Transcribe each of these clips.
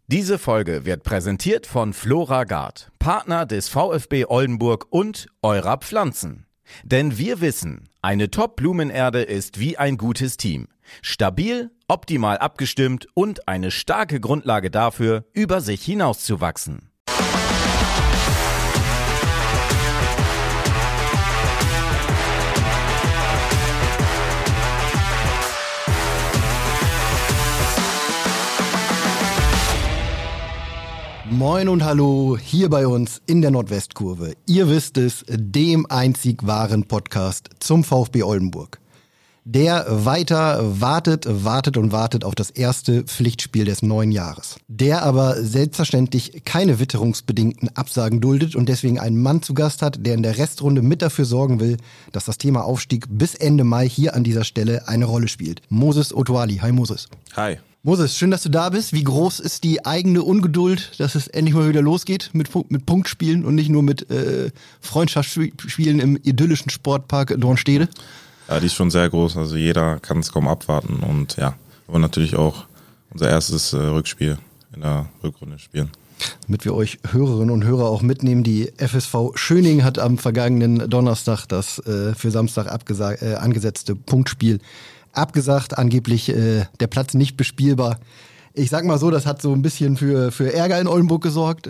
Diese Folge wird präsentiert von Floragard, Partner des VfB Oldenburg und eurer Pflanzen. Denn wir wissen, eine Top-Blumenerde ist wie ein gutes Team. Stabil, optimal abgestimmt und eine starke Grundlage dafür, über sich hinauszuwachsen. Moin und hallo, hier bei uns in der Nordwestkurve. Ihr wisst es, dem einzig wahren Podcast zum VfB Oldenburg. Der weiter wartet auf das erste Pflichtspiel des neuen Jahres. Der aber selbstverständlich keine witterungsbedingten Absagen duldet und deswegen einen Mann zu Gast hat, der in der Restrunde mit dafür sorgen will, dass das Thema Aufstieg bis Ende Mai hier an dieser Stelle eine Rolle spielt. Moses Otuali. Hi Moses. Hi. Moses, schön, dass du da bist. Wie groß ist die eigene Ungeduld, dass es endlich mal wieder losgeht mit Punktspielen und nicht nur mit Freundschaftsspielen im idyllischen Sportpark Dornstede? Ja, die ist schon sehr groß. Also jeder kann es kaum abwarten. Und ja, wir wollen natürlich auch unser erstes Rückspiel in der Rückrunde spielen. Damit wir euch Hörerinnen und Hörer auch mitnehmen, die FSV Schöning hat am vergangenen Donnerstag das für Samstag angesetzte Punktspiel abgesagt, angeblich der Platz nicht bespielbar. Ich sag mal so, das hat so ein bisschen für Ärger in Oldenburg gesorgt.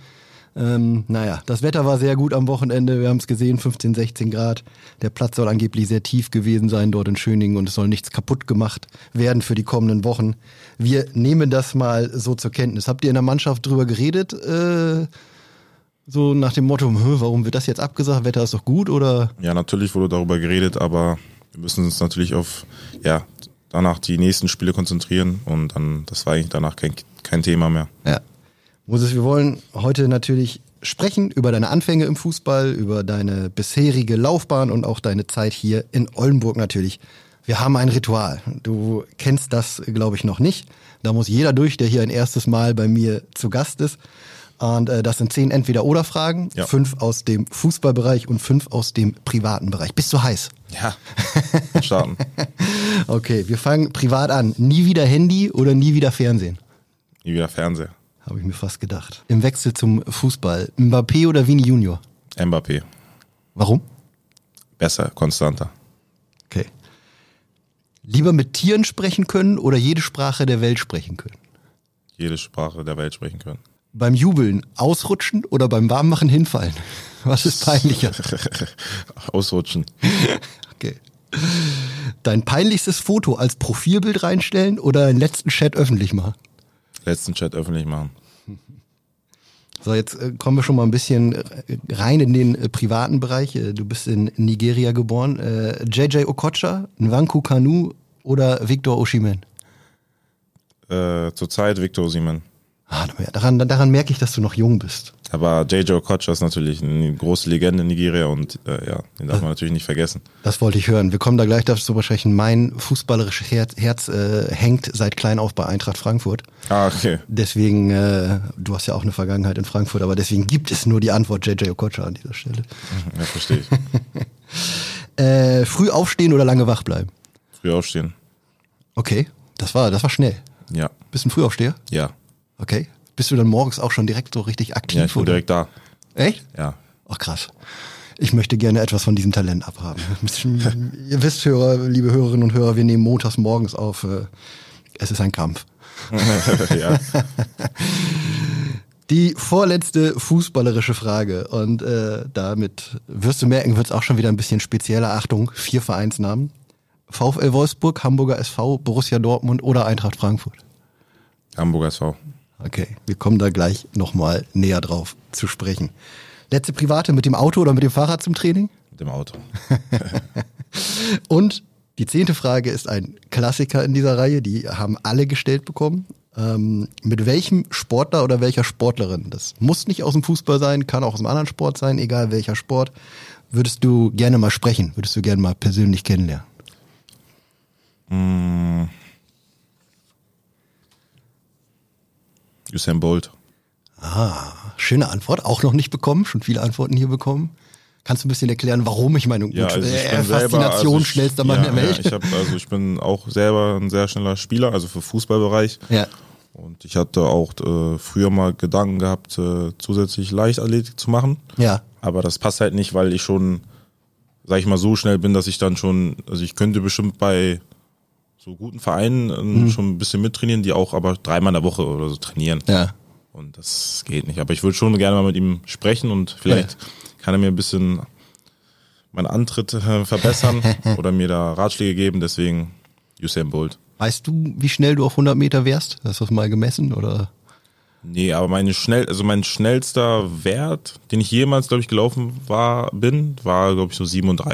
Das Wetter war sehr gut am Wochenende, wir haben es gesehen, 15, 16 Grad. Der Platz soll angeblich sehr tief gewesen sein dort in Schöningen und es soll nichts kaputt gemacht werden für die kommenden Wochen. Wir nehmen das mal so zur Kenntnis. Habt ihr in der Mannschaft drüber geredet, so nach dem Motto, warum wird das jetzt abgesagt, Wetter ist doch gut, oder? Ja, natürlich wurde darüber geredet, aber wir müssen uns natürlich danach die nächsten Spiele konzentrieren und dann, das war eigentlich danach kein Thema mehr. Ja. Moses, wir wollen heute natürlich sprechen über deine Anfänge im Fußball, über deine bisherige Laufbahn und auch deine Zeit hier in Oldenburg natürlich. Wir haben ein Ritual. Du kennst das, glaube ich, noch nicht. Da muss jeder durch, der hier ein erstes Mal bei mir zu Gast ist. Und das sind 10 Entweder-Oder-Fragen, ja. 5 aus dem Fußballbereich und 5 aus dem privaten Bereich. Bist du heiß? Ja, starten. Okay, wir fangen privat an. Nie wieder Handy oder nie wieder Fernsehen? Nie wieder Fernseher. Habe ich mir fast gedacht. Im Wechsel zum Fußball, Mbappé oder Vini Junior? Mbappé. Warum? Besser, konstanter. Okay. Lieber mit Tieren sprechen können oder jede Sprache der Welt sprechen können? Jede Sprache der Welt sprechen können. Beim Jubeln ausrutschen oder beim Warmmachen hinfallen? Was ist peinlicher? Ausrutschen. Okay. Dein peinlichstes Foto als Profilbild reinstellen oder den letzten Chat öffentlich machen? Letzten Chat öffentlich machen. So, jetzt kommen wir schon mal ein bisschen rein in den privaten Bereich. Du bist in Nigeria geboren. JJ Okocha, Nwankwo Kanu oder Victor Osimhen? Zurzeit Victor Osimhen. Daran merke ich, dass du noch jung bist. Aber JJ Okocha ist natürlich eine große Legende in Nigeria und den darf man natürlich nicht vergessen. Das wollte ich hören. Wir kommen da gleich darüber sprechen. Mein fußballerisches Herz hängt seit klein auf bei Eintracht Frankfurt. Ah, okay. Deswegen, du hast ja auch eine Vergangenheit in Frankfurt, aber deswegen gibt es nur die Antwort JJ Okocha an dieser Stelle. Ja, verstehe ich. Früh aufstehen oder lange wach bleiben? Früh aufstehen. Okay, das war schnell. Ja. Bist du ein Frühaufsteher? Ja. Okay. Bist du dann morgens auch schon direkt so richtig aktiv? Ja, ich bin oder? direkt da. Echt? Ja. Ach krass. Ich möchte gerne etwas von diesem Talent abhaben. Ihr wisst, liebe Hörerinnen und Hörer, wir nehmen montags morgens auf. Es ist ein Kampf. Ja. Die vorletzte fußballerische Frage. Und damit wirst du merken, wird es auch schon wieder ein bisschen spezieller. Achtung, 4 Vereinsnamen. VfL Wolfsburg, Hamburger SV, Borussia Dortmund oder Eintracht Frankfurt? Hamburger SV. Okay, wir kommen da gleich nochmal näher drauf zu sprechen. Letzte private, mit dem Auto oder mit dem Fahrrad zum Training? Mit dem Auto. Und die 10. Frage ist ein Klassiker in dieser Reihe, die haben alle gestellt bekommen. Mit welchem Sportler oder welcher Sportlerin, das muss nicht aus dem Fußball sein, kann auch aus einem anderen Sport sein, egal welcher Sport, würdest du gerne mal sprechen, würdest du gerne mal persönlich kennenlernen? Usain Bolt. Ah, schöne Antwort. Auch noch nicht bekommen. Schon viele Antworten hier bekommen. Kannst du ein bisschen erklären, warum? Ich meine, ja, also ich bin Faszination, schnellster Mann der Welt. Ja, ich bin auch selber ein sehr schneller Spieler, also für Fußballbereich. Ja. Und ich hatte auch früher mal Gedanken gehabt, zusätzlich Leichtathletik zu machen. Ja. Aber das passt halt nicht, weil ich schon, sag ich mal, so schnell bin, dass ich dann schon, also ich könnte bestimmt bei so guten Vereinen schon ein bisschen mittrainieren, die auch aber 3-mal in der Woche oder so trainieren. Ja. Und das geht nicht. Aber ich würde schon gerne mal mit ihm sprechen und vielleicht kann er mir ein bisschen meinen Antritt verbessern oder mir da Ratschläge geben. Deswegen Usain Bolt. Weißt du, wie schnell du auf 100 Meter wärst? Hast du das mal gemessen oder? Nee, aber mein schnellster Wert, den ich jemals, glaube ich, gelaufen war, glaube ich, so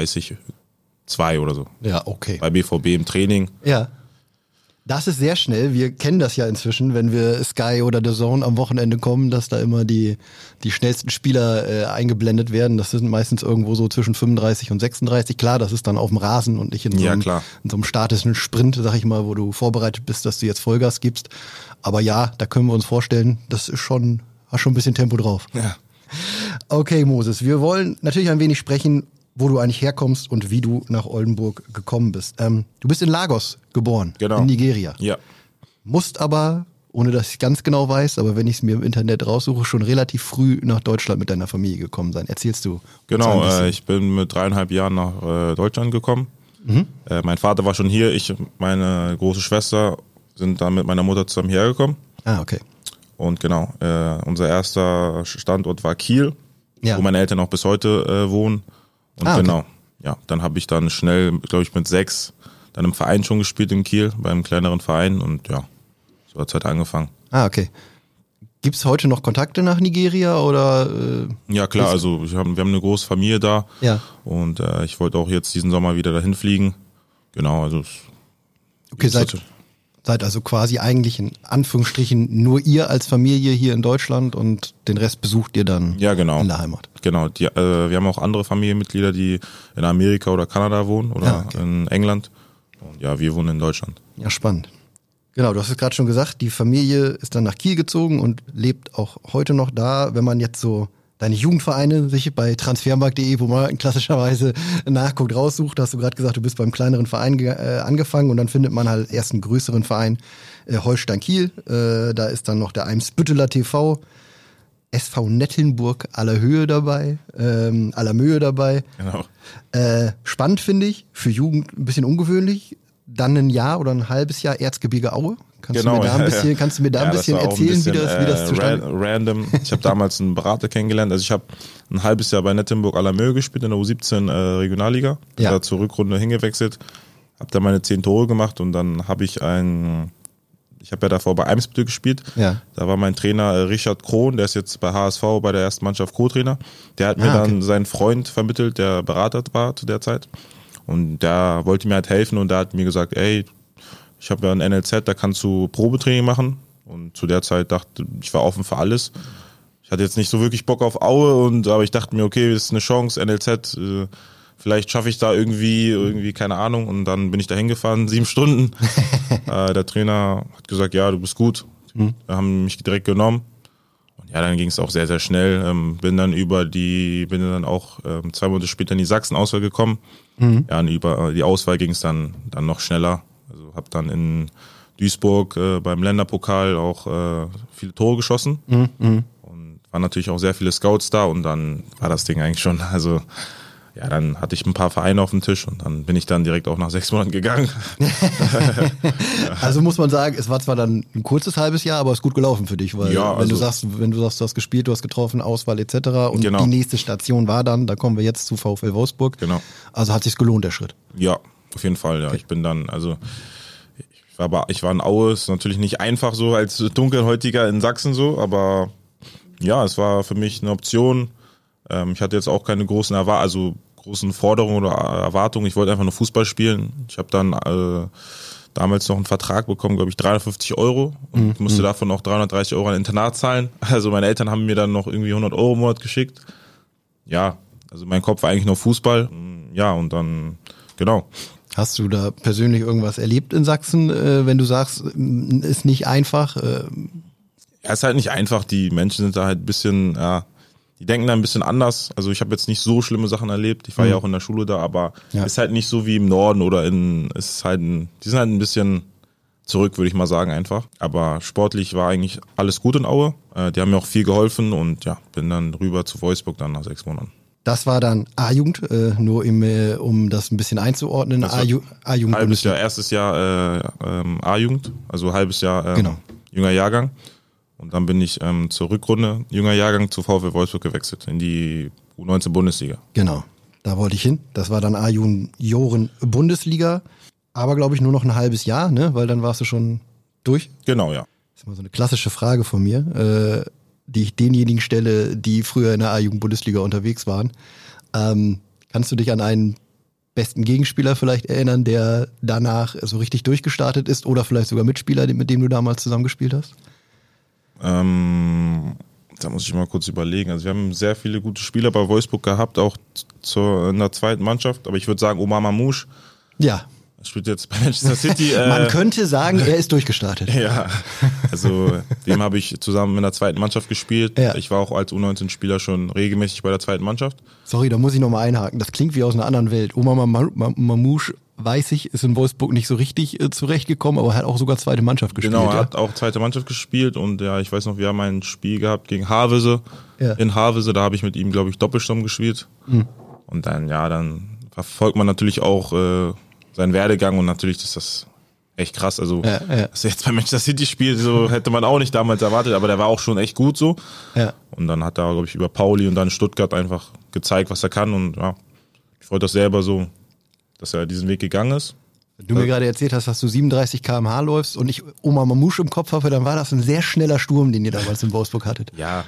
37,2 oder so. Ja, okay. Bei BVB im Training. Ja. Das ist sehr schnell. Wir kennen das ja inzwischen, wenn wir Sky oder The Zone am Wochenende kommen, dass da immer die schnellsten Spieler eingeblendet werden. Das sind meistens irgendwo so zwischen 35 und 36. Klar, das ist dann auf dem Rasen und nicht in so einem statischen Sprint, sag ich mal, wo du vorbereitet bist, dass du jetzt Vollgas gibst. Aber ja, da können wir uns vorstellen, das ist schon, hast schon ein bisschen Tempo drauf. Ja. Okay, Moses, wir wollen natürlich ein wenig sprechen, wo du eigentlich herkommst und wie du nach Oldenburg gekommen bist. Du bist in Lagos geboren, genau. In Nigeria. Ja. Musst aber, ohne dass ich ganz genau weiß, aber wenn ich es mir im Internet raussuche, schon relativ früh nach Deutschland mit deiner Familie gekommen sein. Erzählst du? Genau, ich bin mit 3,5 Jahren nach Deutschland gekommen. Mein Vater war schon hier, meine große Schwester sind dann mit meiner Mutter zusammen hergekommen. Ah, okay. Und genau, unser erster Standort war Kiel, wo meine Eltern auch bis heute wohnen. Und genau, ja, dann habe ich dann schnell, glaube ich, mit 6 dann im Verein schon gespielt in Kiel, beim kleineren Verein und ja, so hat es halt angefangen. Ah, okay. Gibt es heute noch Kontakte nach Nigeria oder? Ja klar, also wir haben eine große Familie da und ich wollte auch jetzt diesen Sommer wieder dahin fliegen. Genau, also. Okay, seid also quasi eigentlich in Anführungsstrichen nur ihr als Familie hier in Deutschland und den Rest besucht ihr dann in der Heimat. Genau, wir haben auch andere Familienmitglieder, die in Amerika oder Kanada wohnen oder in England. Und ja, wir wohnen in Deutschland. Ja, spannend. Genau, du hast es gerade schon gesagt, die Familie ist dann nach Kiel gezogen und lebt auch heute noch da. Wenn man jetzt so deine Jugendvereine sich bei transfermarkt.de, wo man klassischerweise nachguckt, raussucht, hast du gerade gesagt, du bist beim kleineren Verein angefangen und dann findet man halt erst einen größeren Verein, Holstein Kiel. Da ist dann noch der Eimsbütteler TV, SV Nettelnburg aller Höhe dabei, aller Mühe dabei. Genau. Spannend finde ich, für Jugend ein bisschen ungewöhnlich. Dann ein Jahr oder ein halbes Jahr Erzgebirge Aue. Kannst du mir da ein bisschen erzählen, wie das zustande random. Ich habe damals einen Berater kennengelernt. Also ich habe ein halbes Jahr bei Nettelnburg aller Mühe gespielt in der U17 Regionalliga. Bin da zur Rückrunde hingewechselt. Habe da meine 10 Tore gemacht und dann habe ich habe ja davor bei Eimsbüttel gespielt. Ja. Da war mein Trainer Richard Krohn, der ist jetzt bei HSV bei der ersten Mannschaft Co-Trainer. Der hat mir dann seinen Freund vermittelt, der Berater war zu der Zeit. Und der wollte mir halt helfen und der hat mir gesagt, ey, ich habe ja ein NLZ, da kannst du Probetraining machen. Und zu der Zeit ich war offen für alles. Ich hatte jetzt nicht so wirklich Bock auf Aue, aber ich dachte mir, okay, das ist eine Chance, NLZ, vielleicht schaffe ich da irgendwie, keine Ahnung. Und dann bin ich da hingefahren, 7 Stunden. Der Trainer hat gesagt, ja, du bist gut. Da haben mich direkt genommen. Und ja, dann ging es auch sehr, sehr schnell. Bin dann auch 2 Monate später in die Sachsen-Auswahl gekommen. Ja, und über die Auswahl ging es dann noch schneller. Also habe dann in Duisburg beim Länderpokal auch viele Tore geschossen. Und waren natürlich auch sehr viele Scouts da und dann war das Ding eigentlich schon, also ja, dann hatte ich ein paar Vereine auf dem Tisch und dann bin ich dann direkt auch nach 6 Monaten gegangen. Also muss man sagen, es war zwar dann ein kurzes halbes Jahr, aber es ist gut gelaufen für dich, weil wenn du sagst, du hast gespielt, du hast getroffen, Auswahl etc. und die nächste Station war dann, da kommen wir jetzt zu VfL Wolfsburg. Genau. Also hat sich's gelohnt, der Schritt. Ja, auf jeden Fall, ja. Okay. Ich bin dann, ich war in Aue, ist natürlich nicht einfach so als Dunkelhäutiger in Sachsen so, aber ja, es war für mich eine Option. Ich hatte jetzt auch keine großen Forderungen oder Erwartungen. Ich wollte einfach nur Fußball spielen. Ich habe dann damals noch einen Vertrag bekommen, glaube ich, 350 € und musste davon auch 330 € an Internat zahlen. Also meine Eltern haben mir dann noch irgendwie 100 € im Monat geschickt. Ja, also mein Kopf war eigentlich nur Fußball. Ja, und dann, genau. Hast du da persönlich irgendwas erlebt in Sachsen, wenn du sagst, ist nicht einfach? Ja, ist halt nicht einfach. Die Menschen sind da halt ein bisschen, die denken da ein bisschen anders. Also ich habe jetzt nicht so schlimme Sachen erlebt. Ich war ja auch in der Schule da, aber ist halt nicht so wie im Norden oder die sind halt ein bisschen zurück, würde ich mal sagen einfach. Aber sportlich war eigentlich alles gut in Aue. Die haben mir auch viel geholfen und ja, bin dann rüber zu Wolfsburg dann nach 6 Monaten. Das war dann A-Jugend, nur um das ein bisschen einzuordnen. A-Jugend. Halbes Jahr, erstes Jahr A-Jugend, also halbes Jahr genau. Jünger Jahrgang. Und dann bin ich zur Rückrunde Jünger Jahrgang zu VfL Wolfsburg gewechselt, in die U19 Bundesliga. Genau, da wollte ich hin. Das war dann A-Junioren Bundesliga, aber glaube ich nur noch ein halbes Jahr, ne? Weil dann warst du schon durch. Genau, ja. Das ist mal so eine klassische Frage von mir, die ich denjenigen stelle, die früher in der A-Jugend-Bundesliga unterwegs waren. Kannst du dich an einen besten Gegenspieler vielleicht erinnern, der danach so richtig durchgestartet ist oder vielleicht sogar Mitspieler, mit dem du damals zusammengespielt hast? Da muss ich mal kurz überlegen. Also wir haben sehr viele gute Spieler bei Wolfsburg gehabt, auch in der zweiten Mannschaft. Aber ich würde sagen, Omar Mamouche. Ja. Spielt jetzt bei Manchester City. Man könnte sagen, er ist durchgestartet. Ja, also dem habe ich zusammen in der zweiten Mannschaft gespielt. Ja. Ich war auch als U19-Spieler schon regelmäßig bei der zweiten Mannschaft. Sorry, da muss ich nochmal einhaken. Das klingt wie aus einer anderen Welt. Omar Mamouche, weiß ich, ist in Wolfsburg nicht so richtig zurechtgekommen, aber hat auch sogar zweite Mannschaft gespielt. Genau, er hat auch zweite Mannschaft gespielt und ja, ich weiß noch, wir haben ein Spiel gehabt gegen Havelse. Ja. In Havelse, da habe ich mit ihm, glaube ich, Doppelsturm gespielt. Und dann, ja, dann verfolgt man natürlich auch seinen Werdegang und natürlich ist das echt krass. Also, dass er jetzt bei Manchester City spielt, so hätte man auch nicht damals erwartet, aber der war auch schon echt gut so. Ja. Und dann hat er, glaube ich, über Pauli und dann Stuttgart einfach gezeigt, was er kann und ja, ich freue das selber so, dass er diesen Weg gegangen ist. Wenn du mir gerade erzählt hast, dass du 37 km/h läufst und ich Omar Mamouche im Kopf habe, dann war das ein sehr schneller Sturm, den ihr damals in Wolfsburg hattet. Ja.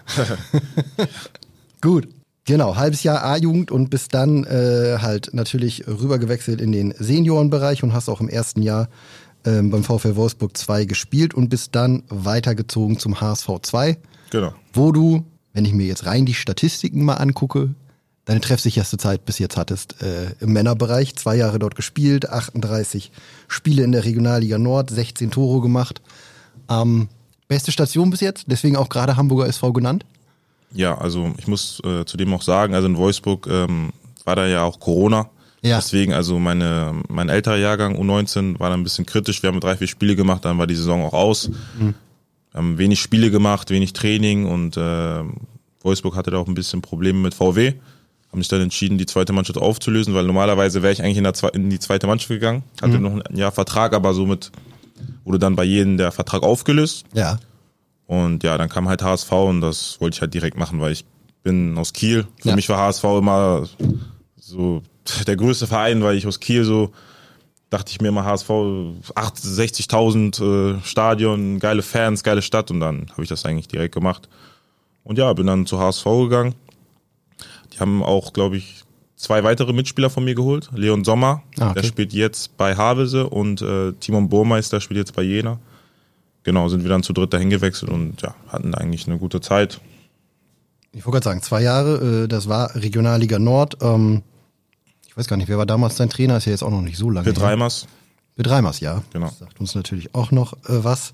Gut. Genau, halbes Jahr A-Jugend und bis dann halt natürlich rübergewechselt in den Seniorenbereich und hast auch im ersten Jahr beim VfL Wolfsburg 2 gespielt und bist dann weitergezogen zum HSV 2. Genau. Wo du, wenn ich mir jetzt rein die Statistiken mal angucke, deine treffsicherste Zeit bis jetzt hattest im Männerbereich. 2 Jahre dort gespielt, 38 Spiele in der Regionalliga Nord, 16 Tore gemacht. Beste Station bis jetzt, deswegen auch gerade Hamburger SV genannt. Ja, also ich muss zudem auch sagen, also in Wolfsburg war da ja auch Corona. Ja. Deswegen, also mein älterer Jahrgang U19 war dann ein bisschen kritisch. Wir haben 3-4 Spiele gemacht, dann war die Saison auch aus. Wir haben wenig Spiele gemacht, wenig Training und Wolfsburg hatte da auch ein bisschen Probleme mit VW. Haben sich dann entschieden, die zweite Mannschaft aufzulösen, weil normalerweise wäre ich eigentlich in die zweite Mannschaft gegangen. Hatte noch ein Jahr Vertrag, aber somit wurde dann bei jedem der Vertrag aufgelöst. Ja. Und ja, dann kam halt HSV und das wollte ich halt direkt machen, weil ich bin aus Kiel. Für mich war HSV immer so der größte Verein, weil ich aus Kiel so, dachte ich mir immer HSV, 60.000 Stadion, geile Fans, geile Stadt und dann habe ich das eigentlich direkt gemacht. Und ja, bin dann zu HSV gegangen. Die haben auch, glaube ich, 2 weitere Mitspieler von mir geholt. Leon Sommer, der spielt jetzt bei Havelse und Timon Burmeister spielt jetzt bei Jena. Genau, sind wir dann zu dritt dahin gewechselt und ja, hatten eigentlich eine gute Zeit. Ich wollte gerade sagen, 2 Jahre, das war Regionalliga Nord. Ich weiß gar nicht, wer war damals dein Trainer? Ist ja jetzt auch noch nicht so lange. Pitt Reimers. Pitt Reimers, ja. Genau. Das sagt uns natürlich auch noch was.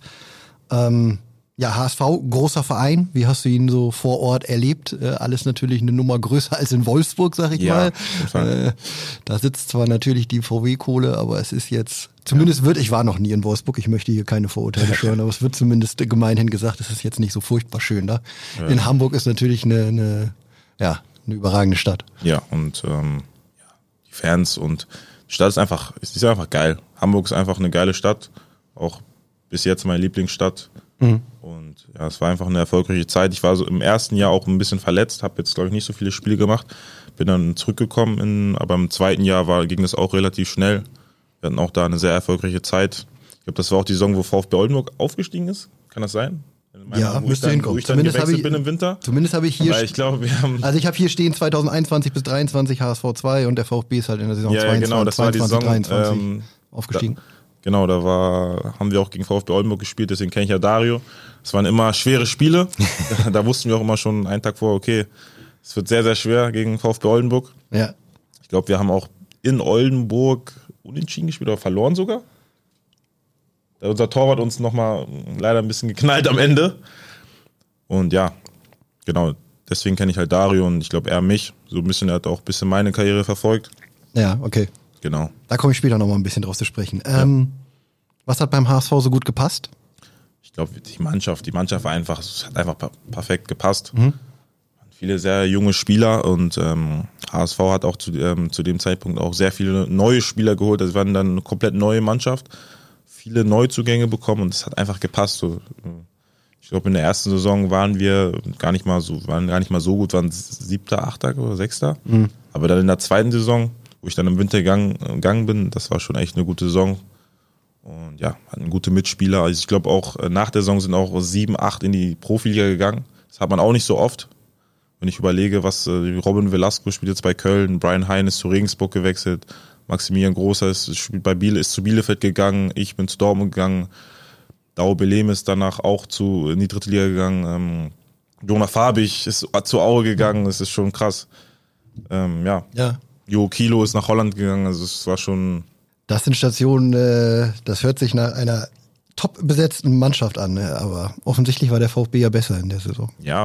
Ja, HSV, großer Verein. Wie hast du ihn so vor Ort erlebt? Alles natürlich eine Nummer größer als in Wolfsburg, sag ich mal. Da sitzt zwar natürlich die VW-Kohle, aber es ist jetzt, zumindest ich war noch nie in Wolfsburg, ich möchte hier keine Vorurteile schüren, aber es wird zumindest gemeinhin gesagt, es ist jetzt nicht so furchtbar schön da. Ja. In Hamburg ist natürlich eine überragende Stadt. Ja, und die Fans und die Stadt ist einfach geil. Hamburg ist einfach eine geile Stadt, auch bis jetzt meine Lieblingsstadt. Und ja, es war einfach eine erfolgreiche Zeit. Ich war so im ersten Jahr auch ein bisschen verletzt, habe jetzt, glaube ich, nicht so viele Spiele gemacht. Bin dann zurückgekommen, aber im zweiten Jahr ging das auch relativ schnell. Wir hatten auch da eine sehr erfolgreiche Zeit. Ich glaube, das war auch die Saison, wo VfB Oldenburg aufgestiegen ist. Kann das sein? Ja, müsste hinkommen. Wo ich dann gewechselt bin im Winter. Zumindest habe ich hier. Ich glaube, also ich habe hier stehen 2021 bis 23 HSV 2 und der VfB ist halt in der Saison 22, genau, das 22, war die Saison, 23 aufgestiegen. Genau, haben wir auch gegen VfB Oldenburg gespielt, deswegen kenne ich ja Dario. Es waren immer schwere Spiele. Da wussten wir auch immer schon einen Tag vorher, okay, es wird sehr, sehr schwer gegen VfB Oldenburg. Ja. Ich glaube, wir haben auch in Oldenburg unentschieden gespielt oder verloren sogar. Unser Torwart uns nochmal leider ein bisschen geknallt am Ende. Und ja, genau, deswegen kenne ich halt Dario und ich glaube, er mich. So ein bisschen, er hat auch ein bisschen meine Karriere verfolgt. Ja, okay. Genau. Da komme ich später nochmal ein bisschen drauf zu sprechen. Was hat beim HSV so gut gepasst? Ich glaube, die Mannschaft war einfach, es hat einfach perfekt gepasst. Viele sehr junge Spieler und HSV hat auch zu dem Zeitpunkt auch sehr viele neue Spieler geholt. Das waren dann eine komplett neue Mannschaft. Viele Neuzugänge bekommen und es hat einfach gepasst. So, ich glaube, in der ersten Saison waren wir gar nicht mal so gut, waren 7., 8. oder 6. Aber dann in der zweiten Saison, wo ich dann im Winter gegangen bin, das war schon echt eine gute Saison. Und ja, hatten gute Mitspieler. Also ich glaube auch nach der Saison sind auch 7, 8 in die Profiliga gegangen. Das hat man auch nicht so oft. Wenn ich überlege, was Robin Velasco spielt jetzt bei Köln, Brian Hein ist zu Regensburg gewechselt, Maximilian Großer ist zu Bielefeld gegangen, ich bin zu Dortmund gegangen, Dao Belem ist danach auch in die 3. Liga gegangen, Jonah Fabich ist zu Aue gegangen, das ist schon krass. Ja. Jo Kilo ist nach Holland gegangen, also es war schon... Das sind Stationen, das hört sich nach einer top besetzten Mannschaft an, aber offensichtlich war der VfB ja besser in der Saison. Ja.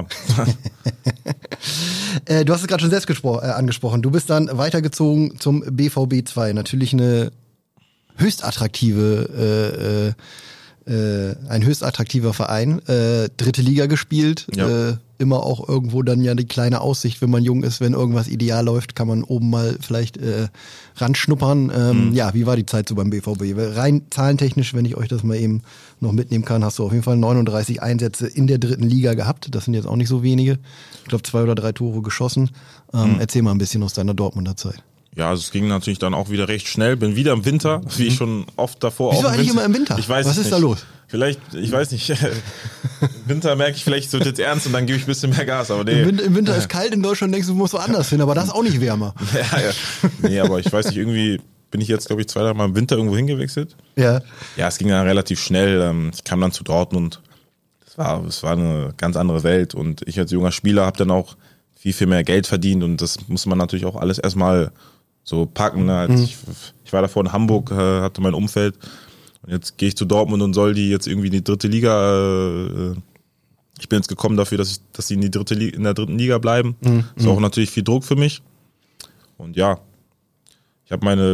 Du hast es gerade schon selbst angesprochen. Du bist dann weitergezogen zum BVB 2. Natürlich eine höchst attraktive, ein höchst attraktiver Verein. 3. Liga gespielt. Ja. Immer auch irgendwo dann ja die kleine Aussicht, wenn man jung ist, wenn irgendwas ideal läuft, kann man oben mal vielleicht ranschnuppern. Ja, wie war die Zeit so beim BVB? Rein zahlentechnisch, wenn ich euch das mal eben noch mitnehmen kann, hast du auf jeden Fall 39 Einsätze in der 3. Liga gehabt. Das sind jetzt auch nicht so wenige. Ich glaube 2 oder 3 Tore geschossen. Erzähl mal ein bisschen aus deiner Dortmunder Zeit. Ja, also es ging natürlich dann auch wieder recht schnell. Bin wieder im Winter, wie ich schon oft davor. Wieso eigentlich immer im Winter? Ich weiß Was ist nicht. da los? Vielleicht, ich weiß nicht. Im Winter merke ich, vielleicht wird jetzt ernst und dann gebe ich ein bisschen mehr Gas. Aber nee. Im Winter ist kalt in Deutschland, denkst du, musst woanders hin, aber das ist auch nicht wärmer. Ja. Nee, aber ich weiß nicht, irgendwie bin ich jetzt, glaube ich, 2, 3 Mal im Winter irgendwo hingewechselt. Ja. Ja, es ging dann relativ schnell. Ich kam dann zu Dortmund. Es war eine ganz andere Welt und ich als junger Spieler habe dann auch viel mehr Geld verdient und das muss man natürlich auch alles erstmal so packen. Ne? Als ich war davor in Hamburg, hatte mein Umfeld und jetzt gehe ich zu Dortmund und soll die jetzt irgendwie in die 3. Liga. Ich bin jetzt gekommen dafür, dass sie in der 3. Liga bleiben. Ist auch natürlich viel Druck für mich. Und ja, ich habe meine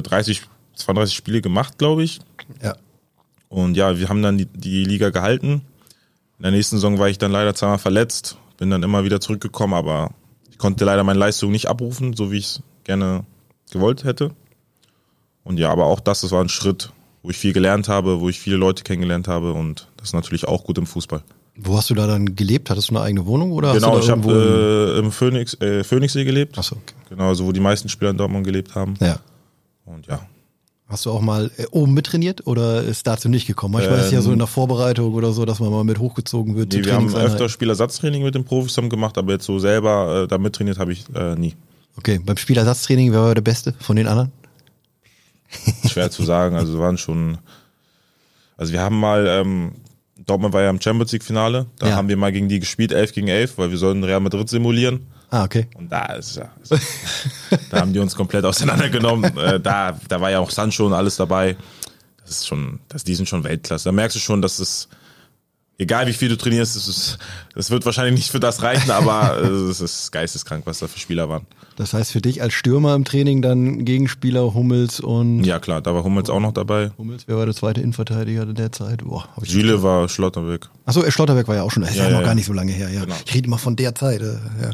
32 Spiele gemacht, glaube ich. Ja. Und ja, wir haben dann die Liga gehalten. In der nächsten Saison war ich dann leider 2-mal verletzt, bin dann immer wieder zurückgekommen, aber ich konnte leider meine Leistung nicht abrufen, so wie ich es gerne gewollt hätte. Und ja, aber auch das war ein Schritt, wo ich viel gelernt habe, wo ich viele Leute kennengelernt habe und das ist natürlich auch gut im Fußball. Wo hast du da dann gelebt? Hattest du eine eigene Wohnung oder? Genau, hast du da ich habe im Phoenixsee gelebt. Achso, okay. Genau, also wo die meisten Spieler in Dortmund gelebt haben. Ja. Und ja. Hast du auch mal oben mittrainiert oder ist dazu nicht gekommen? Manchmal ist es ja so in der Vorbereitung oder so, dass man mal mit hochgezogen wird. Nee, wir haben öfter Spielersatztraining mit den Profis gemacht, aber jetzt so selber da mittrainiert habe ich nie. Okay, beim Spielersatztraining, wer war der Beste von den anderen? Schwer zu sagen, also wir haben mal, Dortmund war ja im Champions League Finale, da haben wir mal gegen die gespielt, 11 gegen 11, weil wir sollten Real Madrid simulieren. Ah, okay. Und da haben die uns komplett auseinandergenommen. Da war ja auch Sancho und alles dabei. Die sind schon Weltklasse. Da merkst du schon, dass es, egal wie viel du trainierst, es wird wahrscheinlich nicht für das reichen, aber es ist geisteskrank, was da für Spieler waren. Das heißt für dich als Stürmer im Training dann Gegenspieler Hummels und... Ja klar, da war Hummels auch noch dabei. Hummels, wer war der zweite Innenverteidiger der Zeit? Süle war Schlotterbeck. Achso, Schlotterbeck war ja auch schon, das ist ja noch gar nicht so lange her. Ja. Genau. Ich rede immer von der Zeit.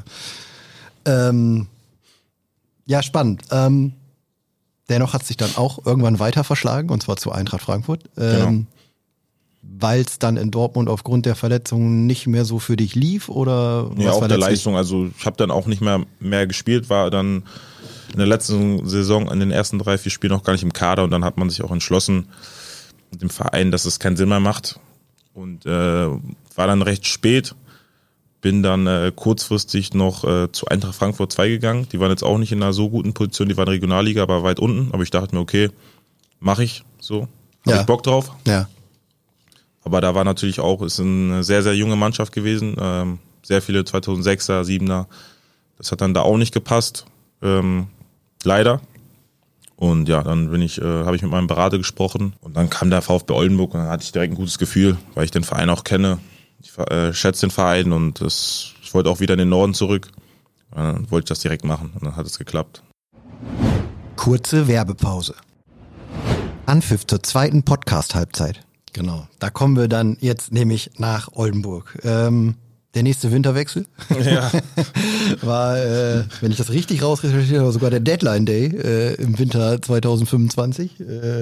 Ja, spannend. Dennoch hat sich dann auch irgendwann weiter verschlagen, und zwar zu Eintracht Frankfurt. Genau. Weil es dann in Dortmund aufgrund der Verletzungen nicht mehr so für dich lief oder ja, auch der Leistung. Also ich habe dann auch nicht mehr gespielt, war dann in der letzten Saison in den ersten 3, 4 Spielen noch gar nicht im Kader und dann hat man sich auch entschlossen mit dem Verein, dass es keinen Sinn mehr macht und war dann recht spät. Bin dann kurzfristig noch zu Eintracht Frankfurt 2 gegangen. Die waren jetzt auch nicht in einer so guten Position, die waren Regionalliga, aber weit unten. Aber ich dachte mir, okay, mache ich so. Hab ich Bock drauf. Ja. Aber da war natürlich auch, ist eine sehr, sehr junge Mannschaft gewesen. Sehr viele 2006er, 7er. Das hat dann da auch nicht gepasst. Leider. Und ja, dann habe ich mit meinem Berater gesprochen. Und dann kam der VfB Oldenburg und dann hatte ich direkt ein gutes Gefühl, weil ich den Verein auch kenne. Ich schätze den Verein und ich wollte auch wieder in den Norden zurück. Dann wollte ich das direkt machen und dann hat es geklappt. Kurze Werbepause. Anpfiff zur zweiten Podcast-Halbzeit. Genau, da kommen wir dann jetzt nämlich nach Oldenburg. Der nächste Winterwechsel Ja. war, wenn ich das richtig rausrecherchiert habe, sogar der Deadline Day im Winter 2025.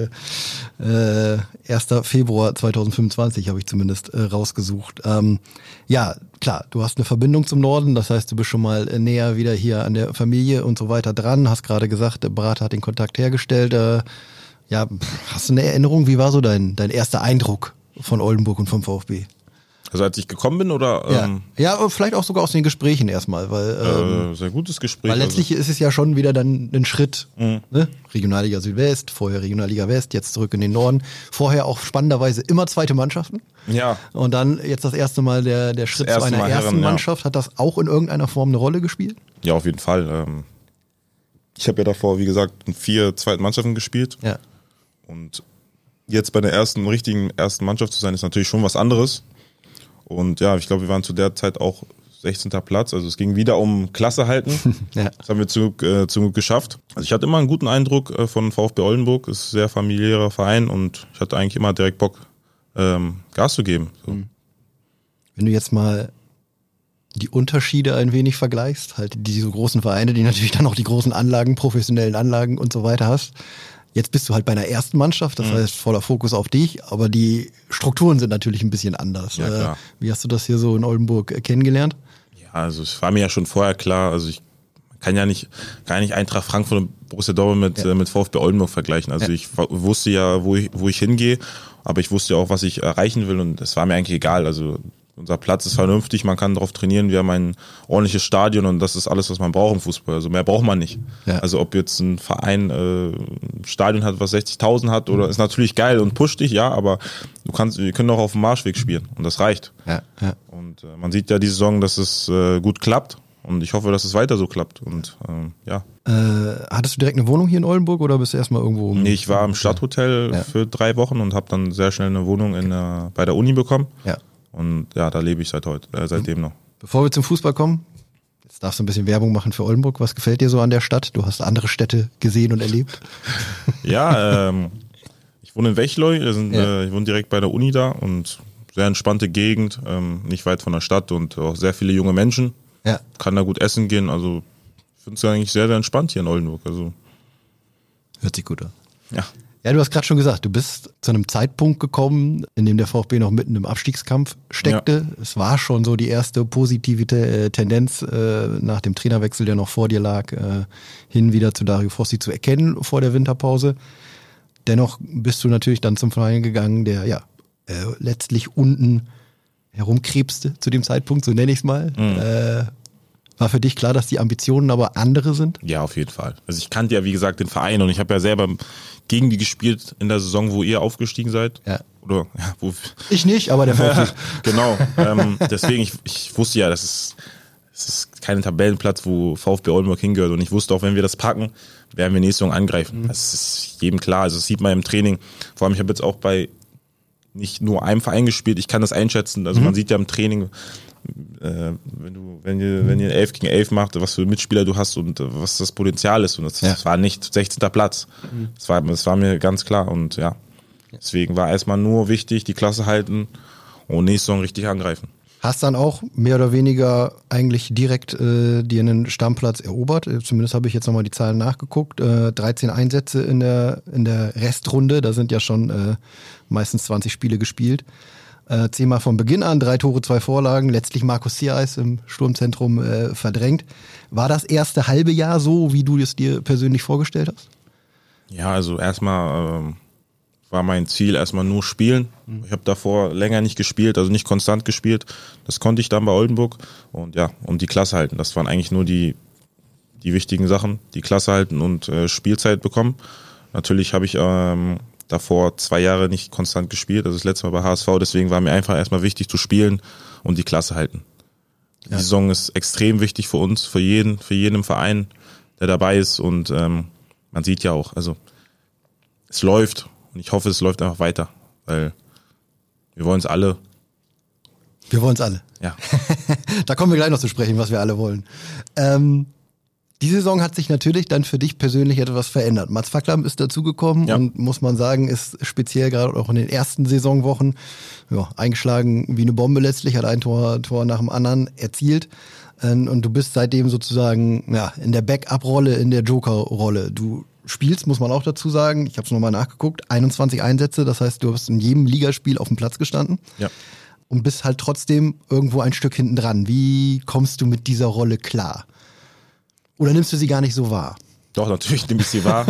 1. Februar 2025 habe ich zumindest rausgesucht. Ja, klar, du hast eine Verbindung zum Norden, das heißt, du bist schon mal näher wieder hier an der Familie und so weiter dran. Hast gerade gesagt, der Berater hat den Kontakt hergestellt. Ja, hast du eine Erinnerung? Wie war so dein erster Eindruck von Oldenburg und vom VfB? Also als ich gekommen bin oder? Ja, vielleicht auch sogar aus den Gesprächen erstmal, weil sehr gutes Gespräch. weil letztlich ist es ja schon wieder dann ein Schritt. Ne? Regionalliga Südwest, vorher Regionalliga West, jetzt zurück in den Norden. Vorher auch spannenderweise immer zweite Mannschaften. Ja. Und dann jetzt das erste Mal der Schritt zu einer Mal ersten Herren, Mannschaft. Hat das auch in irgendeiner Form eine Rolle gespielt? Ja, auf jeden Fall. Ich habe ja davor, wie gesagt, in 4 zweiten Mannschaften gespielt. Ja. Und jetzt bei der richtigen ersten Mannschaft zu sein, ist natürlich schon was anderes. Und ja, ich glaube, wir waren zu der Zeit auch 16. Platz. Also es ging wieder um Klasse halten. Ja. Das haben wir zum Glück geschafft. Also ich hatte immer einen guten Eindruck von VfB Oldenburg. Es ist ein sehr familiärer Verein und ich hatte eigentlich immer direkt Bock, Gas zu geben. So. Wenn du jetzt mal die Unterschiede ein wenig vergleichst, halt diese großen Vereine, die natürlich dann auch die großen Anlagen, professionellen Anlagen und so weiter hast. Jetzt bist du halt bei einer ersten Mannschaft, das heißt voller Fokus auf dich, aber die Strukturen sind natürlich ein bisschen anders. Ja, klar. Wie hast du das hier so in Oldenburg kennengelernt? Ja, also es war mir ja schon vorher klar, also ich kann ja nicht Eintracht Frankfurt und Borussia Dortmund mit VfB Oldenburg vergleichen. Also ich wusste ja, wo ich hingehe, aber ich wusste ja auch, was ich erreichen will und es war mir eigentlich egal. Also unser Platz ist vernünftig, man kann darauf trainieren, wir haben ein ordentliches Stadion und das ist alles, was man braucht im Fußball. Also mehr braucht man nicht. Ja. Also ob jetzt ein Verein ein Stadion hat, was 60.000 hat, oder ist natürlich geil und pusht dich, ja, aber wir können auch auf dem Marschweg spielen und das reicht. Ja. Und man sieht ja diese Saison, dass es gut klappt und ich hoffe, dass es weiter so klappt und ja. Hattest du direkt eine Wohnung hier in Oldenburg oder bist du erstmal irgendwo? Nee, ich war im Stadthotel für 3 Wochen und habe dann sehr schnell eine Wohnung bei der Uni bekommen. Ja. Und ja, da lebe ich seitdem noch. Bevor wir zum Fußball kommen, jetzt darfst du ein bisschen Werbung machen für Oldenburg. Was gefällt dir so an der Stadt? Du hast andere Städte gesehen und erlebt. Ja, ich wohne in Wechleu, ich wohne direkt bei der Uni da und sehr entspannte Gegend, nicht weit von der Stadt und auch sehr viele junge Menschen. Ja. Kann da gut essen gehen, also ich finde es eigentlich sehr, sehr entspannt hier in Oldenburg. Also. Hört sich gut an. Ja. Ja, du hast gerade schon gesagt, du bist zu einem Zeitpunkt gekommen, in dem der VfB noch mitten im Abstiegskampf steckte. Ja. Es war schon so die erste positive Tendenz nach dem Trainerwechsel, der noch vor dir lag, hin wieder zu Dario Fossi zu erkennen vor der Winterpause. Dennoch bist du natürlich dann zum Verein gegangen, der letztlich unten herumkrebste zu dem Zeitpunkt, so nenne ich es mal. War für dich klar, dass die Ambitionen aber andere sind? Ja, auf jeden Fall. Also ich kannte ja, wie gesagt, den Verein und ich habe ja selber gegen die gespielt in der Saison, wo ihr aufgestiegen seid. Ja. Oder wo ich nicht, aber der VfB. Genau. Deswegen, ich wusste ja, das ist kein Tabellenplatz, wo VfB Oldenburg hingehört. Und ich wusste auch, wenn wir das packen, werden wir nächste Saison angreifen. Das ist jedem klar. Also das sieht man im Training. Vor allem, ich habe jetzt auch bei nicht nur einem Verein gespielt. Ich kann das einschätzen. Also man sieht ja im Training, wenn ihr 11 gegen 11 macht, was für Mitspieler du hast und was das Potenzial ist. Und das war nicht 16. Platz. Das war mir ganz klar. Und ja, deswegen war erstmal nur wichtig, die Klasse halten und nächste Saison richtig angreifen. Hast dann auch mehr oder weniger eigentlich direkt dir einen Stammplatz erobert. Zumindest habe ich jetzt nochmal die Zahlen nachgeguckt. 13 Einsätze in der Restrunde. Da sind ja schon meistens 20 Spiele gespielt. 10-mal von Beginn an, 3 Tore, 2 Vorlagen. Letztlich Markus Ziereis im Sturmzentrum verdrängt. War das erste halbe Jahr so, wie du es dir persönlich vorgestellt hast? Ja, also erstmal war mein Ziel erstmal nur spielen. Ich habe davor länger nicht gespielt, also nicht konstant gespielt. Das konnte ich dann bei Oldenburg und ja, und die Klasse halten. Das waren eigentlich nur die wichtigen Sachen, die Klasse halten und Spielzeit bekommen. Natürlich habe ich davor 2 Jahre nicht konstant gespielt, das ist das letzte Mal bei HSV, deswegen war mir einfach erstmal wichtig zu spielen und die Klasse halten. Die Saison ist extrem wichtig für uns, für jeden im Verein, der dabei ist und man sieht ja auch, also es läuft und ich hoffe, es läuft einfach weiter, weil wir wollen es alle. Wir wollen es alle. Ja. Da kommen wir gleich noch zu sprechen, was wir alle wollen. Die Saison hat sich natürlich dann für dich persönlich etwas verändert. Mats Facklam ist dazugekommen und muss man sagen, ist speziell gerade auch in den ersten Saisonwochen eingeschlagen wie eine Bombe letztlich, hat ein Tor nach dem anderen erzielt. Und du bist seitdem sozusagen in der Backup-Rolle, in der Joker-Rolle. Du spielst, muss man auch dazu sagen, ich habe es nochmal nachgeguckt, 21 Einsätze, das heißt, du hast in jedem Ligaspiel auf dem Platz gestanden. Ja. Und bist halt trotzdem irgendwo ein Stück hinten dran. Wie kommst du mit dieser Rolle klar? Oder nimmst du sie gar nicht so wahr? Doch, natürlich nehme ich sie wahr.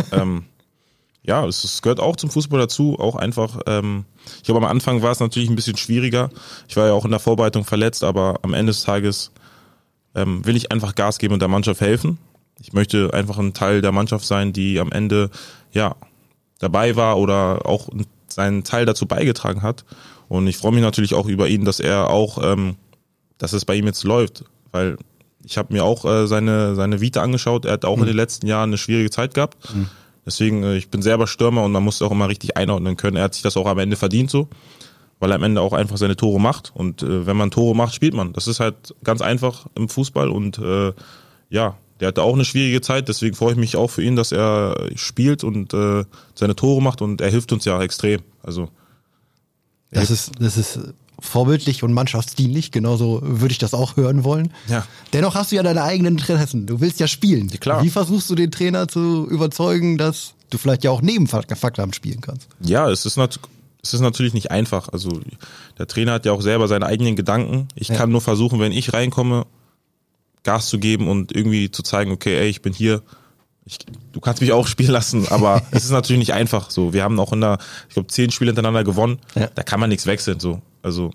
Es gehört auch zum Fußball dazu, auch einfach, ich glaube, am Anfang war es natürlich ein bisschen schwieriger. Ich war ja auch in der Vorbereitung verletzt, aber am Ende des Tages will ich einfach Gas geben und der Mannschaft helfen. Ich möchte einfach ein Teil der Mannschaft sein, die am Ende dabei war oder auch seinen Teil dazu beigetragen hat. Und ich freue mich natürlich auch über ihn, dass er auch, dass es bei ihm jetzt läuft, weil ich habe mir auch seine Vita angeschaut. Er hat auch in den letzten Jahren eine schwierige Zeit gehabt. Deswegen, ich bin selber Stürmer und man muss auch immer richtig einordnen können. Er hat sich das auch am Ende verdient so, weil er am Ende auch einfach seine Tore macht. Und wenn man Tore macht, spielt man. Das ist halt ganz einfach im Fußball. Und der hatte auch eine schwierige Zeit. Deswegen freue ich mich auch für ihn, dass er spielt und seine Tore macht. Und er hilft uns ja extrem. Also das ist vorbildlich und mannschaftsdienlich, genauso würde ich das auch hören wollen. Ja. Dennoch hast du ja deine eigenen Interessen, du willst ja spielen. Ja, klar. Wie versuchst du den Trainer zu überzeugen, dass du vielleicht ja auch neben Facklam spielen kannst? Ja, es ist natürlich nicht einfach. Also der Trainer hat ja auch selber seine eigenen Gedanken. Ich kann nur versuchen, wenn ich reinkomme, Gas zu geben und irgendwie zu zeigen, okay, ey, ich bin hier. Du kannst mich auch spielen lassen, aber es ist natürlich nicht einfach. So, wir haben auch ich glaube, 10 Spiele hintereinander gewonnen. Ja. Da kann man nichts wechseln. So, also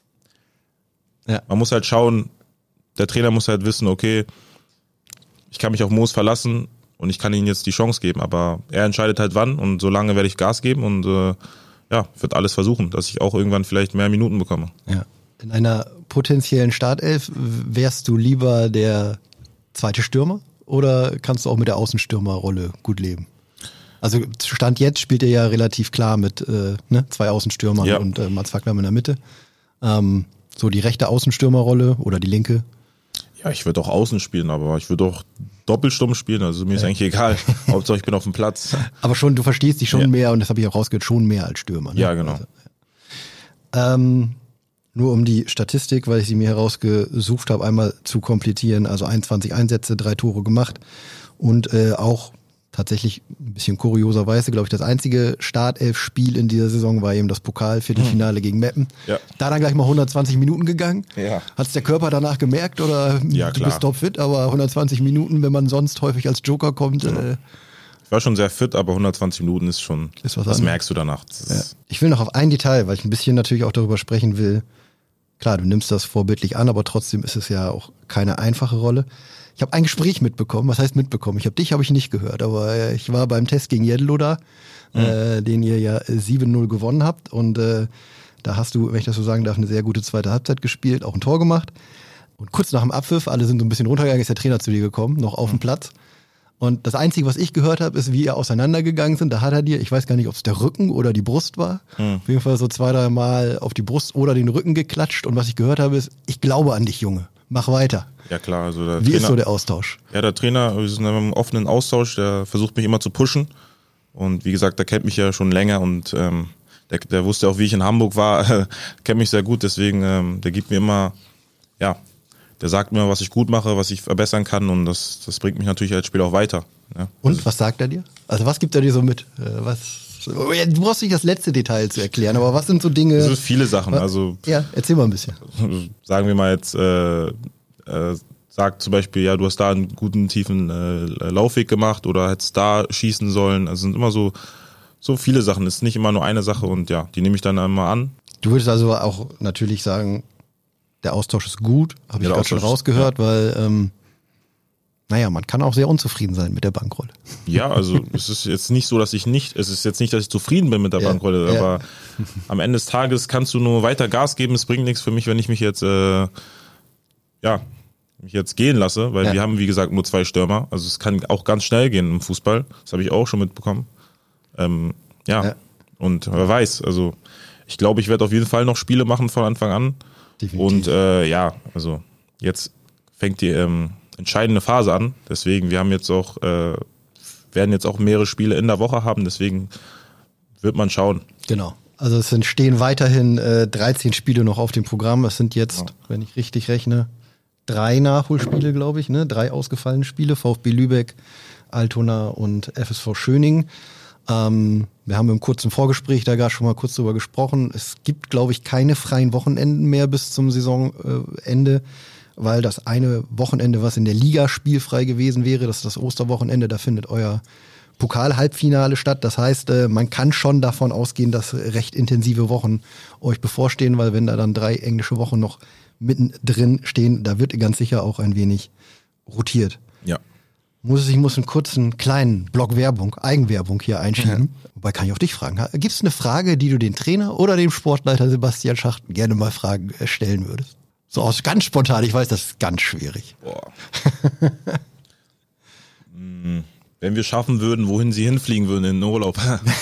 man muss halt schauen. Der Trainer muss halt wissen, okay, ich kann mich auf Moos verlassen und ich kann ihm jetzt die Chance geben. Aber er entscheidet halt wann und solange werde ich Gas geben und wird alles versuchen, dass ich auch irgendwann vielleicht mehr Minuten bekomme. Ja. In einer potenziellen Startelf wärst du lieber der zweite Stürmer? Oder kannst du auch mit der Außenstürmerrolle gut leben? Also Stand jetzt spielt er ja relativ klar mit 2 Außenstürmern und Mats Facklam in der Mitte. So die rechte Außenstürmerrolle oder die linke? Ja, ich würde auch außen spielen, aber ich würde auch Doppelsturm spielen, also mir ist eigentlich egal. Hauptsache ich bin auf dem Platz. Aber schon, du verstehst dich schon mehr und das habe ich auch rausgehört, schon mehr als Stürmer. Ne? Ja, genau. Also, nur um die Statistik, weil ich sie mir herausgesucht habe, einmal zu komplettieren. Also 21 Einsätze, 3 Tore gemacht und auch tatsächlich ein bisschen kurioserweise, glaube ich, das einzige Startelf-Spiel in dieser Saison war eben das Pokal-Viertelfinale gegen Meppen. Ja. Da dann gleich mal 120 Minuten gegangen. Ja. Hat es der Körper danach gemerkt oder ja, du bist topfit, aber 120 Minuten, wenn man sonst häufig als Joker kommt. Genau. Ich war schon sehr fit, aber 120 Minuten ist schon, das merkst du danach. Ich will noch auf ein Detail, weil ich ein bisschen natürlich auch darüber sprechen will. Klar, du nimmst das vorbildlich an, aber trotzdem ist es ja auch keine einfache Rolle. Ich habe ein Gespräch mitbekommen. Was heißt mitbekommen? Habe ich nicht gehört, aber ich war beim Test gegen Jedlo da, den ihr ja 7-0 gewonnen habt. Und da hast du, wenn ich das so sagen darf, eine sehr gute zweite Halbzeit gespielt, auch ein Tor gemacht. Und kurz nach dem Abpfiff, alle sind so ein bisschen runtergegangen, ist der Trainer zu dir gekommen, noch auf dem Platz. Und das Einzige, was ich gehört habe, ist, wie ihr auseinandergegangen sind. Da hat er dir, ich weiß gar nicht, ob es der Rücken oder die Brust war, auf jeden Fall so 2-3 Mal auf die Brust oder den Rücken geklatscht. Und was ich gehört habe, ist, ich glaube an dich, Junge. Mach weiter. Ja klar. Also wie ist so der Austausch? Ja, der Trainer, wir sind in einem offenen Austausch, der versucht mich immer zu pushen. Und wie gesagt, der kennt mich ja schon länger und der wusste auch, wie ich in Hamburg war, kennt mich sehr gut. Deswegen, der gibt mir immer, der sagt mir, was ich gut mache, was ich verbessern kann und das bringt mich natürlich als Spieler auch weiter. Ja. Und was sagt er dir? Also was gibt er dir so mit? Du brauchst nicht das letzte Detail zu erklären, aber was sind so Dinge? Das sind viele Sachen. Also erzähl mal ein bisschen. Sagen wir mal jetzt, sagt zum Beispiel, ja, du hast da einen guten tiefen Laufweg gemacht oder hättest da schießen sollen. Also sind immer so viele Sachen. Es ist nicht immer nur eine Sache und die nehme ich dann einmal an. Du würdest also auch natürlich sagen, der Austausch ist gut, habe ich gerade schon rausgehört, weil man kann auch sehr unzufrieden sein mit der Bankrolle. Ja, also es ist jetzt nicht so, dass ich zufrieden bin mit der Bankrolle, aber am Ende des Tages kannst du nur weiter Gas geben. Es bringt nichts für mich, wenn ich mich jetzt gehen lasse, weil wir haben, wie gesagt, nur 2 Stürmer. Also es kann auch ganz schnell gehen im Fußball. Das habe ich auch schon mitbekommen. Und wer weiß, also ich glaube, ich werde auf jeden Fall noch Spiele machen von Anfang an. Definitiv. Und also jetzt fängt entscheidende Phase an. Deswegen, wir haben jetzt auch, werden jetzt auch mehrere Spiele in der Woche haben, deswegen wird man schauen. Genau. Also es stehen weiterhin 13 Spiele noch auf dem Programm. Es sind jetzt, wenn ich richtig rechne, 3 Nachholspiele, glaube ich, ne? 3 ausgefallene Spiele. VfB Lübeck, Altona und FSV Schöningen. Wir haben im kurzen Vorgespräch da gar schon mal kurz drüber gesprochen. Es gibt, glaube ich, keine freien Wochenenden mehr bis zum Saisonende, weil das eine Wochenende, was in der Liga spielfrei gewesen wäre, das ist das Osterwochenende, da findet euer Pokal-Halbfinale statt. Das heißt, man kann schon davon ausgehen, dass recht intensive Wochen euch bevorstehen, weil wenn da dann 3 englische Wochen noch mittendrin stehen, da wird ganz sicher auch ein wenig rotiert. Ja. Ich muss einen kurzen kleinen Block Werbung, Eigenwerbung hier einschieben. Wobei kann ich auch dich fragen. Gibt es eine Frage, die du den Trainer oder dem Sportleiter Sebastian Schachten gerne mal stellen würdest? So aus ganz spontan, ich weiß, das ist ganz schwierig. Boah. Wenn wir schaffen würden, wohin sie hinfliegen würden in den Urlaub.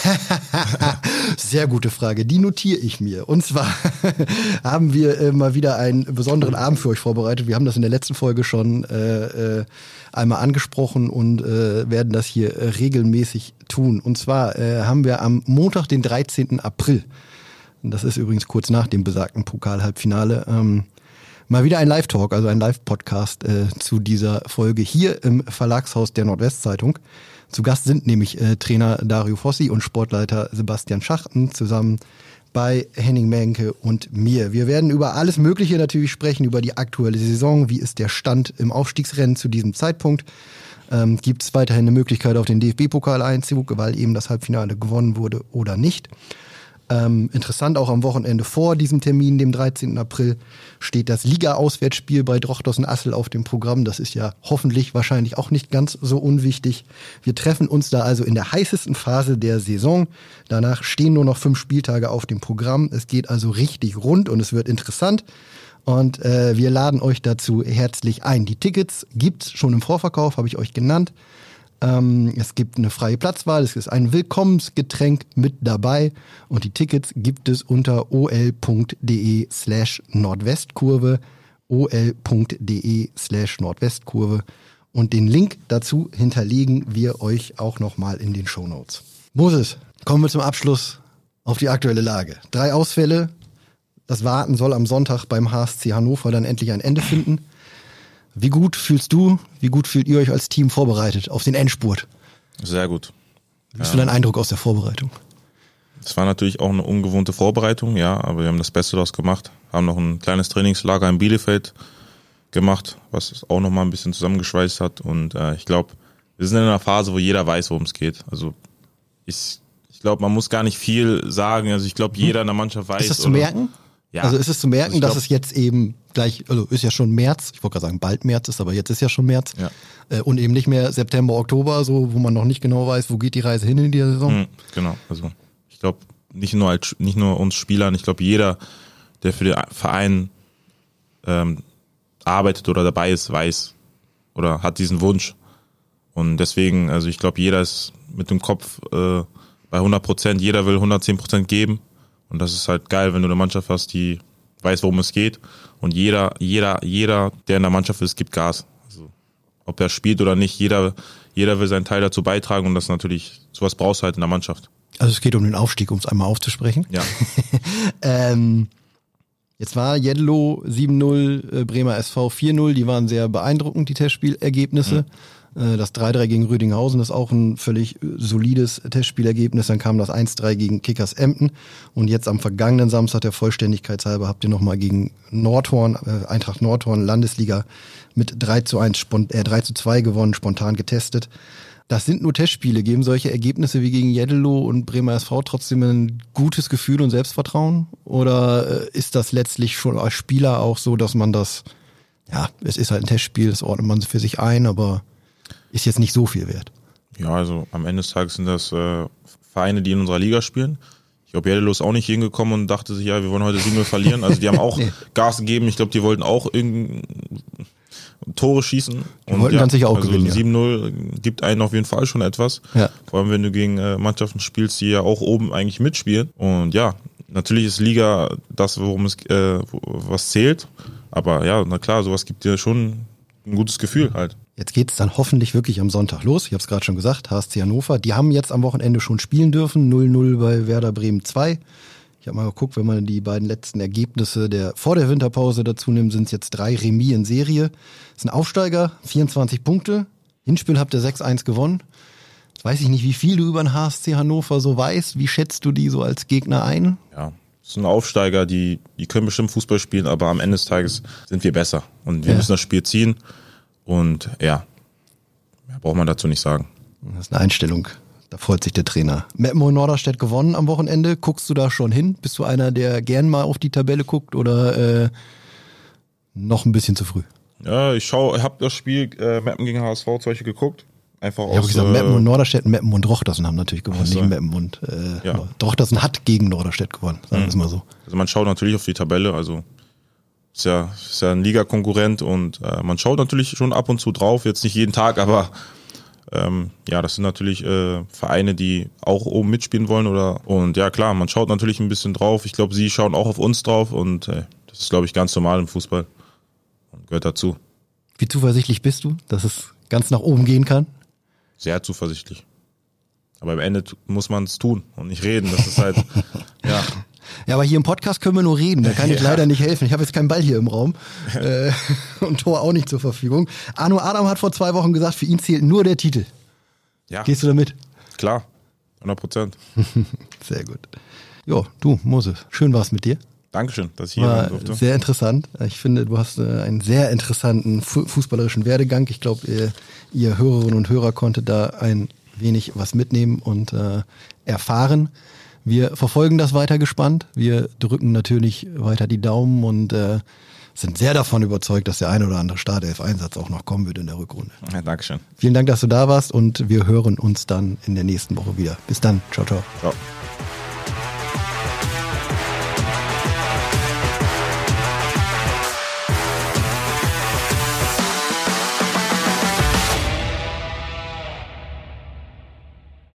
Sehr gute Frage, die notiere ich mir. Und zwar haben wir mal wieder einen besonderen Abend für euch vorbereitet. Wir haben das in der letzten Folge schon einmal angesprochen und werden das hier regelmäßig tun. Und zwar haben wir am Montag, den 13. April, das ist übrigens kurz nach dem besagten Pokal-Halbfinale, mal wieder ein Live-Talk, also ein Live-Podcast zu dieser Folge hier im Verlagshaus der Nordwestzeitung. Zu Gast sind nämlich Trainer Dario Fossi und Sportleiter Sebastian Schachten zusammen bei Henning Menke und mir. Wir werden über alles Mögliche natürlich sprechen, über die aktuelle Saison, wie ist der Stand im Aufstiegsrennen zu diesem Zeitpunkt. Gibt es weiterhin eine Möglichkeit auf den DFB-Pokaleinzug, weil eben das Halbfinale gewonnen wurde oder nicht. Interessant auch am Wochenende vor diesem Termin, dem 13. April, steht das Liga-Auswärtsspiel bei Drochtersen-Assel auf dem Programm. Das ist ja hoffentlich wahrscheinlich auch nicht ganz so unwichtig. Wir treffen uns da also in der heißesten Phase der Saison. Danach stehen nur noch 5 Spieltage auf dem Programm. Es geht also richtig rund und es wird interessant. Und wir laden euch dazu herzlich ein. Die Tickets gibt's schon im Vorverkauf, habe ich euch genannt. Es gibt eine freie Platzwahl, es ist ein Willkommensgetränk mit dabei und die Tickets gibt es unter ol.de/Nordwestkurve, ol.de/Nordwestkurve und den Link dazu hinterlegen wir euch auch nochmal in den Shownotes. Moses, kommen wir zum Abschluss auf die aktuelle Lage. 3 Ausfälle, das Warten soll am Sonntag beim HSC Hannover dann endlich ein Ende finden. Wie gut fühlst du, wie gut fühlt ihr euch als Team vorbereitet auf den Endspurt? Sehr gut. Was ist für dein Eindruck aus der Vorbereitung? Es war natürlich auch eine ungewohnte Vorbereitung, ja, aber wir haben das Beste daraus gemacht. Haben noch ein kleines Trainingslager in Bielefeld gemacht, was es auch nochmal ein bisschen zusammengeschweißt hat. Und ich glaube, wir sind in einer Phase, wo jeder weiß, worum es geht. Also ich glaube, man muss gar nicht viel sagen. Also ich glaube, jeder in der Mannschaft weiß. Ist das zu merken? Ja. Also ist es zu merken, Also dass es jetzt eben gleich, also ist ja schon März, ich wollte gerade sagen bald März ist, aber jetzt ist ja schon März. Ja. Und eben nicht mehr September, Oktober, so wo man noch nicht genau weiß, wo geht die Reise hin in dieser Saison. Genau, also ich glaube, nicht nur uns Spielern, ich glaube jeder, der für den Verein arbeitet oder dabei ist, weiß oder hat diesen Wunsch. Und deswegen, also ich glaube, jeder ist mit dem Kopf bei 100%, jeder will 110% geben. Und das ist halt geil, wenn du eine Mannschaft hast, die weiß, worum es geht. Und jeder, der in der Mannschaft ist, gibt Gas. Also, ob er spielt oder nicht, jeder will seinen Teil dazu beitragen. Und das natürlich, sowas brauchst du halt in der Mannschaft. Also es geht um den Aufstieg, um es einmal aufzusprechen. Ja. Jetzt war Jeddelo 7-0, Bremer SV 4-0. Die waren sehr beeindruckend, die Testspielergebnisse. Das 3-3 gegen Rödinghausen ist auch ein völlig solides Testspielergebnis. Dann kam das 1-3 gegen Kickers Emden. Und jetzt am vergangenen Samstag, der Vollständigkeitshalber, habt ihr nochmal gegen Nordhorn, Eintracht Nordhorn, Landesliga, mit 3-2 gewonnen, spontan getestet. Das sind nur Testspiele. Geben solche Ergebnisse wie gegen Jeddelo und Bremer SV trotzdem ein gutes Gefühl und Selbstvertrauen? Oder ist das letztlich schon als Spieler auch so, dass man das, ja, es ist halt ein Testspiel, das ordnet man für sich ein, aber ist jetzt nicht so viel wert? Ja, also am Ende des Tages sind das Vereine, die in unserer Liga spielen. Ich glaube, Jeddelo ist auch nicht hingekommen und dachte sich, ja, wir wollen heute 7-0 verlieren. Also die haben auch Gas gegeben. Ich glaube, die wollten auch Tore schießen. Die wollten ganz sicher auch gewinnen. 7-0 gibt einen auf jeden Fall schon etwas. Ja. Vor allem, wenn du gegen Mannschaften spielst, die ja auch oben eigentlich mitspielen. Und ja, natürlich ist Liga das, worum es was zählt. Aber ja, na klar, sowas gibt dir schon ein gutes Gefühl halt. Jetzt geht's dann hoffentlich wirklich am Sonntag los. Ich habe es gerade schon gesagt, HSC Hannover. Die haben jetzt am Wochenende schon spielen dürfen. 0-0 bei Werder Bremen 2. Ich habe mal geguckt, wenn man die beiden letzten Ergebnisse vor der Winterpause dazu nimmt, sind es jetzt 3 Remis in Serie. Das ist ein Aufsteiger, 24 Punkte. Hinspiel habt ihr 6-1 gewonnen. Jetzt weiß ich nicht, wie viel du über den HSC Hannover so weißt. Wie schätzt du die so als Gegner ein? Ja, das sind Aufsteiger, die können bestimmt Fußball spielen, aber am Ende des Tages sind wir besser. Und wir müssen das Spiel ziehen. Und ja, mehr braucht man dazu nicht sagen. Das ist eine Einstellung. Da freut sich der Trainer. Meppen und Norderstedt gewonnen am Wochenende. Guckst du da schon hin? Bist du einer, der gern mal auf die Tabelle guckt oder noch ein bisschen zu früh? Ja, ich habe das Spiel Meppen gegen HSV zum Beispiel geguckt. Einfach ich habe gesagt, Meppen und Norderstedt, Meppen und Drochtersen haben natürlich gewonnen, so. nicht Meppen und Drochtersen hat gegen Norderstedt gewonnen, sagen wir es mal so. Also man schaut natürlich auf die Tabelle, also ist ja ein Ligakonkurrent und man schaut natürlich schon ab und zu drauf, jetzt nicht jeden Tag, aber das sind natürlich Vereine, die auch oben mitspielen wollen und ja klar, man schaut natürlich ein bisschen drauf. Ich glaube, sie schauen auch auf uns drauf und das ist, glaube ich, ganz normal im Fußball und gehört dazu. Wie zuversichtlich bist du, dass es ganz nach oben gehen kann? Sehr zuversichtlich. Aber am Ende muss man es tun und nicht reden. Das ist halt, ja. Ja, aber hier im Podcast können wir nur reden. Da kann ich leider nicht helfen. Ich habe jetzt keinen Ball hier im Raum und Tor auch nicht zur Verfügung. Arno Adam hat vor 2 Wochen gesagt, für ihn zählt nur der Titel. Ja. Gehst du damit? Klar, 100%. Sehr gut. Jo, du Moses, schön war's mit dir. Dankeschön, dass ich hier sein durfte. Sehr interessant. Ich finde, du hast einen sehr interessanten fußballerischen Werdegang. Ich glaube, ihr Hörerinnen und Hörer konntet da ein wenig was mitnehmen und erfahren. Wir verfolgen das weiter gespannt. Wir drücken natürlich weiter die Daumen und sind sehr davon überzeugt, dass der ein oder andere Startelf-Einsatz auch noch kommen wird in der Rückrunde. Ja, Dankeschön. Vielen Dank, dass du da warst und wir hören uns dann in der nächsten Woche wieder. Bis dann. Ciao, ciao. Ciao.